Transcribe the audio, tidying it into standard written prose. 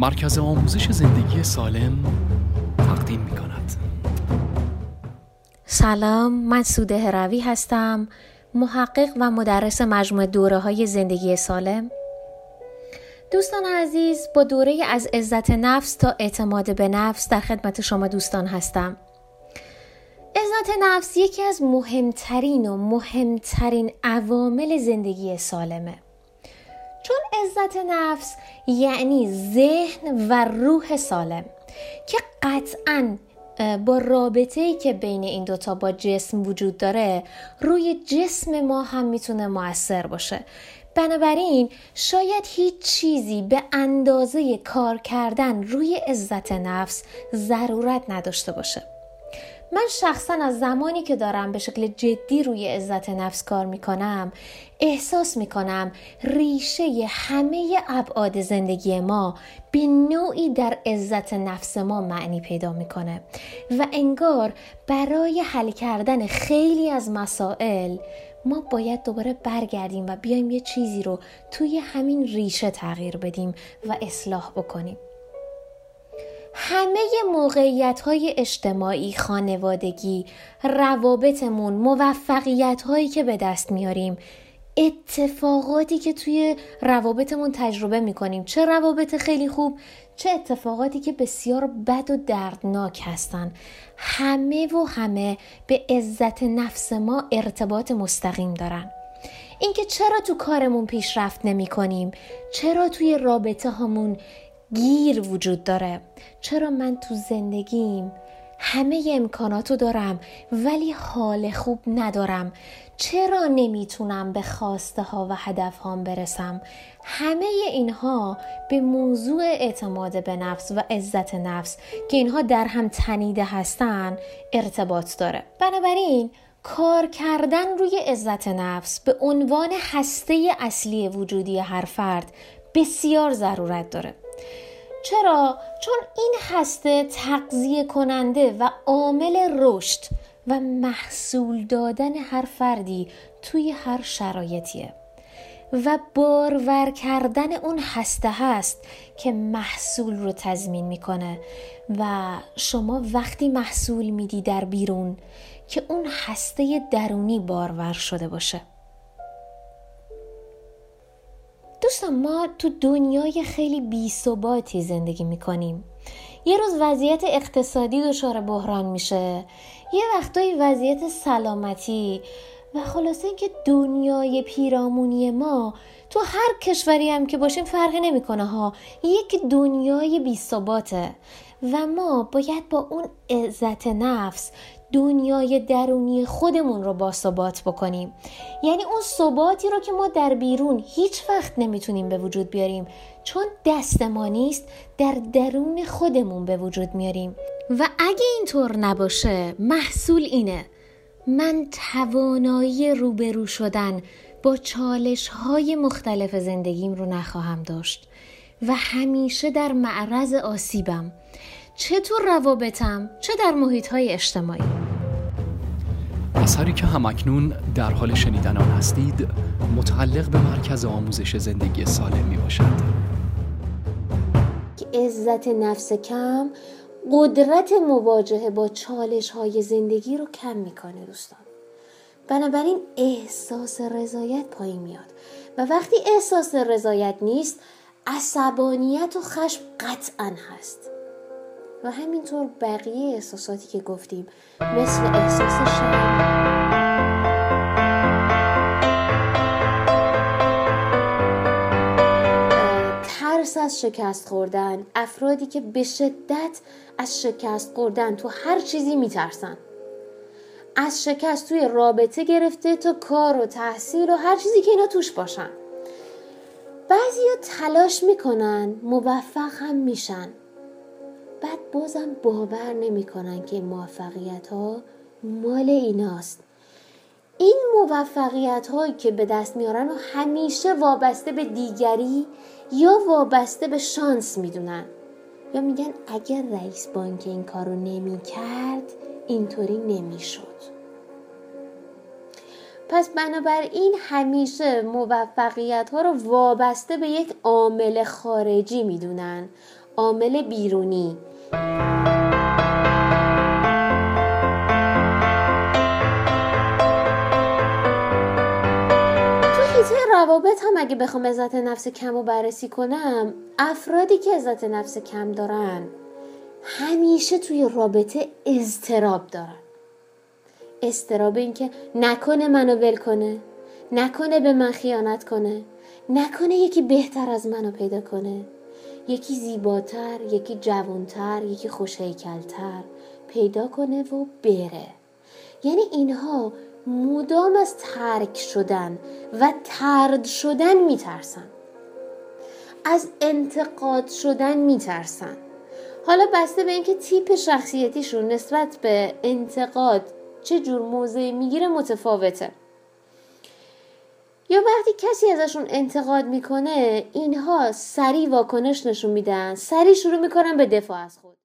مرکز آموزش زندگی سالم تقدیم می کند. سلام، من سوده هروی هستم، محقق و مدرس مجموعه دوره‌های زندگی سالم. دوستان عزیز، با دوره از عزت نفس تا اعتماد به نفس در خدمت شما دوستان هستم. عزت نفس یکی از مهمترین عوامل زندگی سالمه. چون عزت نفس یعنی ذهن و روح سالم که قطعاً با رابطه‌ای که بین این دوتا با جسم وجود داره روی جسم ما هم میتونه مؤثر باشه. بنابراین شاید هیچ چیزی به اندازه کار کردن روی عزت نفس ضرورت نداشته باشه. من شخصا از زمانی که دارم به شکل جدی روی عزت نفس کار میکنم احساس میکنم ریشه همه ابعاد زندگی ما به نوعی در عزت نفس ما معنی پیدا میکنه و انگار برای حل کردن خیلی از مسائل ما باید دوباره برگردیم و بیایم یه چیزی رو توی همین ریشه تغییر بدیم و اصلاح بکنیم. همه موقعیت‌های اجتماعی، خانوادگی، روابطمون، موفقیت‌هایی که به دست میاریم، اتفاقاتی که توی روابطمون تجربه میکنیم، چه روابط خیلی خوب، چه اتفاقاتی که بسیار بد و دردناک هستن، همه به عزت نفس ما ارتباط مستقیم دارن. اینکه چرا تو کارمون پیشرفت نمی کنیم، چرا توی رابطه همون گیر وجود داره، چرا من تو زندگیم همه امکاناتو دارم ولی حال خوب ندارم، چرا نمیتونم به خواسته ها و هدف هام برسم. همه اینها به موضوع اعتماد به نفس و عزت نفس که اینها در هم تنیده هستن ارتباط داره. بنابراین کار کردن روی عزت نفس به عنوان هسته اصلی وجودی هر فرد بسیار ضرورت داره. چرا؟ چون این هسته تغذیه کننده و عامل رشد و محصول دادن هر فردی توی هر شرایطیه و بارور کردن اون هسته هست که محصول رو تضمین میکنه و شما وقتی محصول میدی در بیرون که اون هسته درونی بارور شده باشه. دوستان، ما تو دنیای خیلی بی‌ثباتی زندگی میکنیم. یه روز وضعیت اقتصادی دچار بحران میشه، یه وقتایی وضعیت سلامتی و خلاصه اینکه دنیای پیرامونی ما تو هر کشوری هم که باشیم فرقی نمیکنه ها، یک دنیای بی‌ثباته و ما باید با اون عزت نفس دنیای درونی خودمون رو باثبات بکنیم. یعنی اون ثباتی رو که ما در بیرون هیچ وقت نمیتونیم به وجود بیاریم چون دست ما نیست، در درون خودمون به وجود میاریم. و اگه اینطور نباشه محصول اینه: من توانایی روبرو شدن با چالش‌های مختلف زندگیم رو نخواهم داشت و همیشه در معرض آسیبم، چه تو روابطم چه در محیط‌های اجتماعی. اثری که همکنون در حال شنیدن آن هستید متعلق به مرکز آموزش زندگی سالم می باشد. عزت نفس کم قدرت مواجهه با چالش‌های زندگی رو کم میکنه دوستان. بنابراین احساس رضایت پایین میاد و وقتی احساس رضایت نیست عصبانیت و خشم قطعاً هست و همینطور بقیه احساساتی که گفتیم مثل احساس شرم، ترس از شکست خوردن، افرادی که به شدت از شکست خوردن تو هر چیزی میترسن، از شکست توی رابطه گرفته تا کار و تحصیل و هر چیزی که اینا توش باشن. بعضیا تلاش میکنن، موفق هم میشن، بعد بازم باور نمی کنن که این موفقیت ها مال ایناست. این موفقیت هایی که به دست میارن و همیشه وابسته به دیگری یا وابسته به شانس میدونن یا میگن اگر رئیس بانک این کارو نمی کرد اینطوری نمی شد. پس بنابراین همیشه موفقیت ها رو وابسته به یک عامل خارجی میدونن، عامل بیرونی. روابط هم اگه بخوام عزت نفس کم رو بررسی کنم، افرادی که عزت نفس کم دارن همیشه توی رابطه اضطراب دارن. اضطراب این که نکنه منو ول کنه، نکنه به من خیانت کنه، نکنه یکی بهتر از منو پیدا کنه، یکی زیباتر، یکی جوانتر، یکی خوش‌هیکل‌تر پیدا کنه و بره. یعنی اینها مدام از ترک شدن و طرد شدن میترسن، از انتقاد شدن میترسن. حالا بسته به اینکه تیپ شخصیتیشون نسبت به انتقاد چه جور موضعی میگیره متفاوته. یا وقتی کسی ازشون انتقاد میکنه، اینها سریع واکنش نشون میدن، سریع شروع میکنن به دفاع از خود.